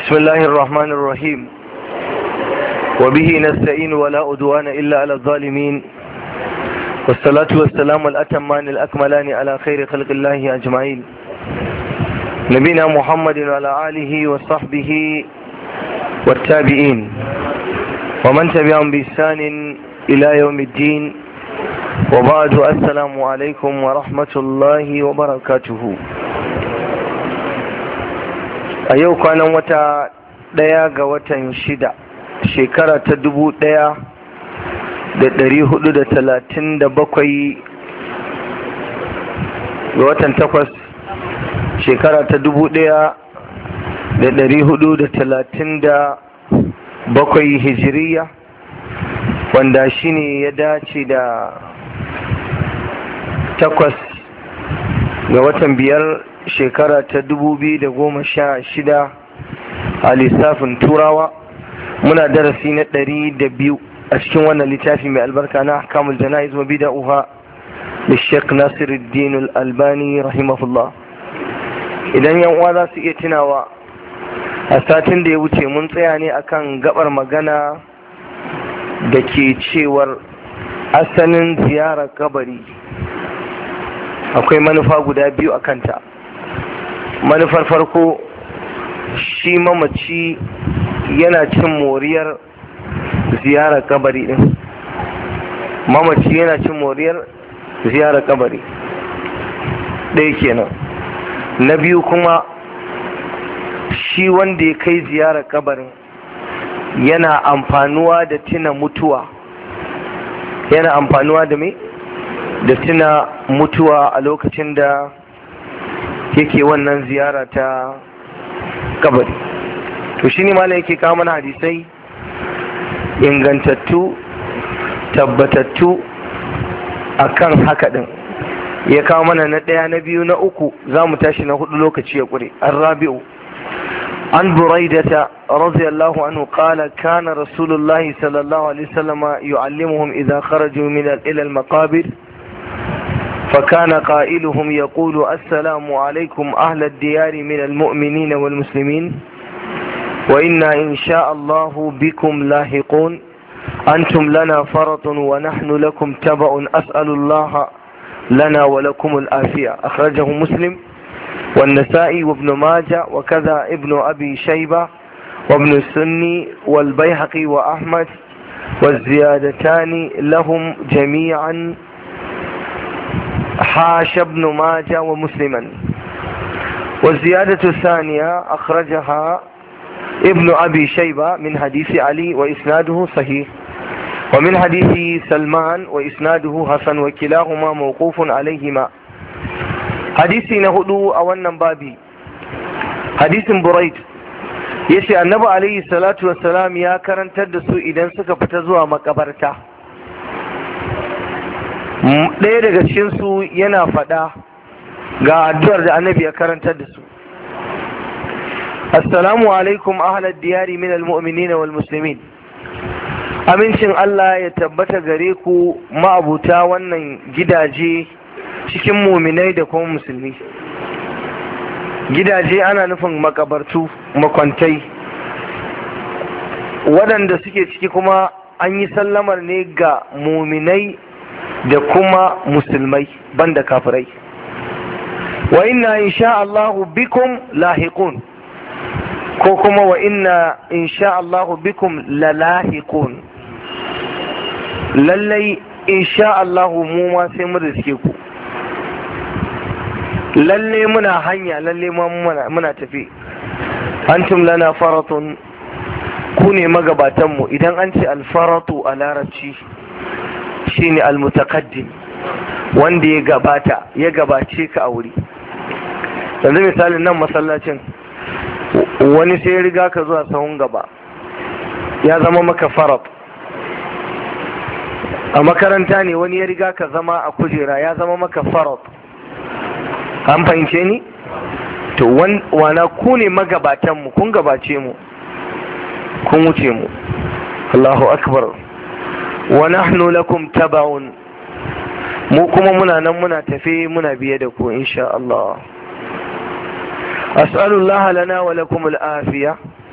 بسم الله الرحمن الرحيم وبه نستعين ولا أدوان إلا على الظالمين والصلاة والسلام الأتمان الأكملان على خير خلق الله أجمعين نبينا محمد وعلى آله وصحبه والتابعين ومن تبعهم بإحسان إلى يوم الدين وبعد السلام عليكم ورحمة الله وبركاته. a yau kwanan wata ɗaya ga watan 6 shekara ta 1437 ga watan 8 shekara ta 1437 hijiriya, wanda shine ya dace da 8 ga watan 5 shekara ta 2016 a lissafin turawa. Muna darasi na 102 a cikin wannan littafi mai albarka na ahkamul jana'iz wa bid'ah da Sheikh Nasiruddin Al-Albani rahimahullah. Idan yan uwa za su iya tunawa, a satin da ya wuce mun tsaya ne akan gabar magana da ke cewar asalin ziyarar kabari akwai manufa guda biyu a kanta. Manufar farko, shi mamaci yana cin moriyar ziyarar kabari din. Mamaci yana cin moriyar ziyarar kabari ɗaya kenan. Na biyu kuma, shi wanda ya kai ziyarar kabarin yana amfanuwa da tuna mutuwa. Yana amfanuwa da me? Da tuna mutuwa a lokacin da yake wannan ziyara ta kabari. To shi ne malam yake kawo mana hadisai ingantattu tabbatattu akan haka din. Ya kawo mana na ɗaya, na biyu, na uku, za mu tashi na hudu lokaci ya ƙure. Ar-rabi'u an buraidata radiyallahu anhu qala kana rasulullahi sallallahu alaihi wasallam yu'allimuhum idha kharaju min ila al-maqabir فكان قائلهم يقول السلام عليكم أهل الديار من المؤمنين والمسلمين وإنا إن شاء الله بكم لاحقون أنتم لنا فرط ونحن لكم تبع أسأل الله لنا ولكم العافية. أخرجه مسلم والنسائي وابن ماجه وكذا ابن أبي شيبة وابن السني والبيهقي وأحمد، والزيادتان لهم جميعا حاش ابن ماجه ومسلما. والزيادة الثانية أخرجها ابن أبي شيبة من حديث علي وإسناده صحيح، ومن حديث سلمان وإسناده حسن، وكلاهما موقوف عليهما. حديث نهدو أولا بابي حديث بريد يشي النبي عليه الصلاة والسلام يا كرن تدسو إذن سكفتزوا مكبرتا. ɗaya daga cikinsu yana faɗa ga addu'ar da annabi ya karantar da su: assalamu alaikum ahlal diyari min almu'minina wal muslimin. Amincin Allah ya tabbata gare ku ma'abuta wannan gidaje cikin muminai da kuma musulmi. Gidaje ana nufin makabartu, makwantai, waɗanda suke ciki kuma an yi sallamar ne ga muminai da kuma musulmai banda kafirai. Wa inna insha Allahu bikum lahiqun, ko kuma wa inna insha Allahu bikum lalahiqun. Lallai insha Allahu mu ma sai mu riske ku. Lalle muna hanya, lalle muna tafi. Antum lana faratun, ku ne magabatan mu. Idan an ce alfaratu a larabci shine almutaqaddim, wanda ya gabace ka a wuri. Yanzu misalin nan masallacin, wani sai ya riga ka zuwa sahun gaba, ya zama maka farat. A makaranta ne wani ya riga ka zama a kujera, ya zama maka farat. An fahimce ni? To wana ku ne magabatan mu, kun gabace mu, kun wuce mu. Allahu akbar. wa nahnu lakum taba'un, mu kuma muna nan muna tafi muna biye da ku insha Allah. as'alullah lana wa lakum al-afiya.